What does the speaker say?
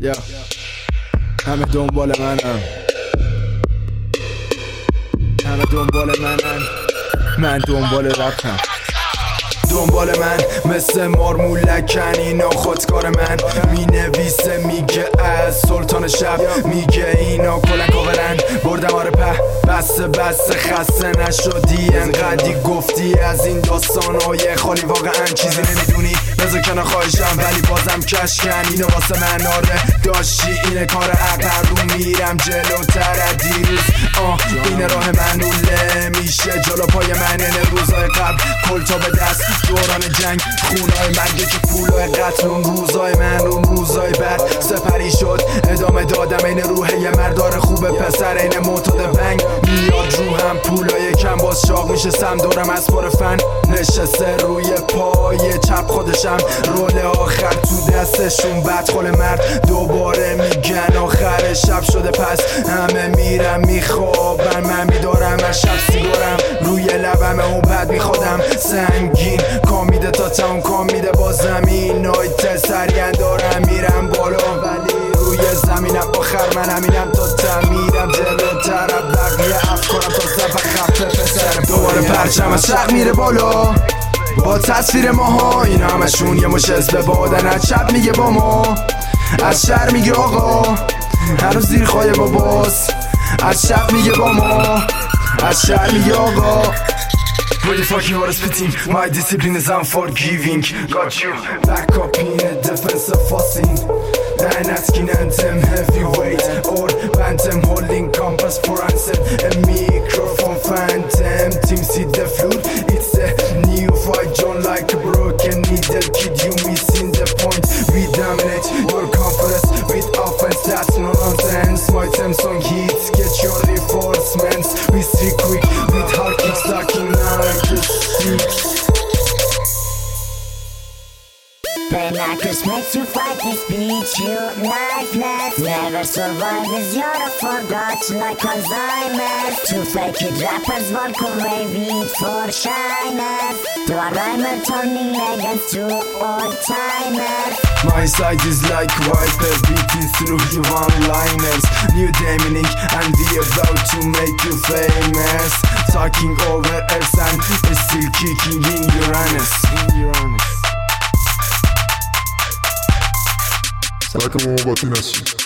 همه دنبال منم، همه دنبال منن، من دنبال رپم. دنبال من مثل مارمولکن، اینا خودکار من. می نویسه میگه از سلطان شب، میگه اینا کلن کاورن. بردم آره بسته خسته نشدی انقدی گفتی از این داستانای خالی. واقعا چیزی نمیدونی بذار کنار خواهشم، ولی بازم کشکن. اینو واسه من آره داشتی، اینه کار عقل رو میرم جلوتر دیروز. این راه منوله میشه جلو پای من. این روزای قبل کلتا به دست، دوران جنگ، خونای مرگه که پولای قتل. اون روزای من اون روزای بعد سپری شد، ادامه دادم. این روحه یه مردار خوبه پسر، این معتاد بنگ میاد روحم. پولای کم باز شاق میشه سم دورم از پر فن. نشسته روی پای چپ خودشم، رول آخر تو دستشون. بدخل مرد دوباره میگن آخر شب شده، پس همه میرم میخوابن. من میدارم از شب سیگارم روی لبم، اون بعد میخوادم سنگین کام میده تا تاون کام میده با زمین. نایت سریعن دارم میرم بالا، ولی روی زمینم آخر من همینم تا تمیرم جلوتر. بقیه افکارم تا زب خفه پسرم. دوباره پرچم از شق میره بالا با تصویر ماها، این همشون یه مش حزب بادن. از چپ میگه با ما، از شهر میگه آقا هنوز زیر خواهی باباست. از چپ میگه با ما، از شهر میگه آقا. Really fucking hard spitting, my discipline is unforgiving. Got you back up in a defensive fussing. لعنتگین انتم heavyweight or bantam holding compass for answer. A microphone phantom, team see the flood. It's a new fight, John like a broken needle. Kid, you missing the point. We dominate your conference with offense, that's no nonsense. My theme song hits, get your reinforcements. We stick quick with hard kicks, stacking like the sticks. Pernacus makes you fight this beat, you lifeless. Never survive is you're a forgotten like Alzheimer's. Two fake it rappers walk away with for shyness. To a rhymer turning legends to old timers. My side is like wiper beating through the one-liners. New Dominic and we about to make you famous. Talking over us and still kicking in Uranus. Será que eu vou bater nessa?